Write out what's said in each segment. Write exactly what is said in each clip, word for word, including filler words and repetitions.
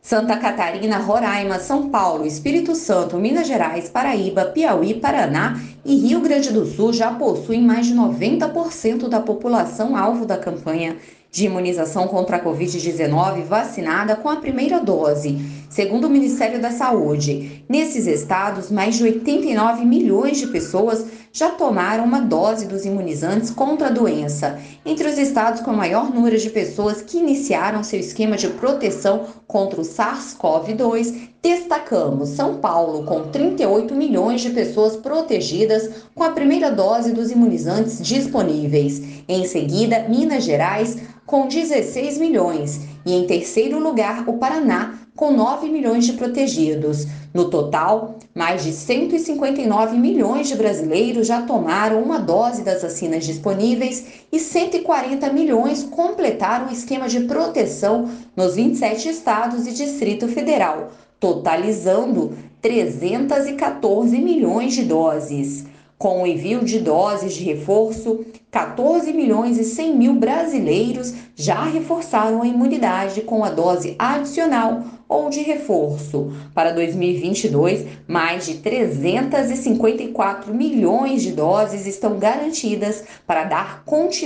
Santa Catarina, Roraima, São Paulo, Espírito Santo, Minas Gerais, Paraíba, Piauí, Paraná e Rio Grande do Sul já possuem mais de noventa por cento da população alvo da campanha de imunização contra a covid dezenove vacinada com a primeira dose, segundo o Ministério da Saúde. Nesses estados, mais de oitenta e nove milhões de pessoas já tomaram uma dose dos imunizantes contra a doença. Entre os estados com maior número de pessoas que iniciaram seu esquema de proteção contra o SARS-CoV dois, destacamos São Paulo, com trinta e oito milhões de pessoas protegidas com a primeira dose dos imunizantes disponíveis. Em seguida, Minas Gerais, com dezesseis milhões. E em terceiro lugar, o Paraná, com nove milhões de protegidos. No total, mais de cento e cinquenta e nove milhões de brasileiros já tomaram uma dose das vacinas disponíveis e cento e quarenta milhões completaram o esquema de proteção nos vinte e sete estados e Distrito Federal, totalizando trezentos e quatorze milhões de doses. Com o envio de doses de reforço, quatorze milhões e cem mil brasileiros já reforçaram a imunidade com a dose adicional ou de reforço. Para dois mil e vinte e dois, mais de trezentos e cinquenta e quatro milhões de doses estão garantidas para dar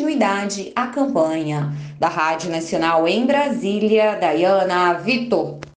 continuidade à campanha. Da Rádio Nacional em Brasília, Daiana Vitor.